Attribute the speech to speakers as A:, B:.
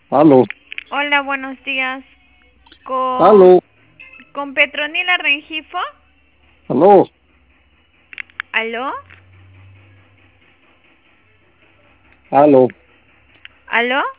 A: Aló,
B: Hola, buenos días. Con,
A: aló,
B: con Petronila Rengifo.
A: aló,
B: ¿Aló?
A: aló.
B: ¿Aló?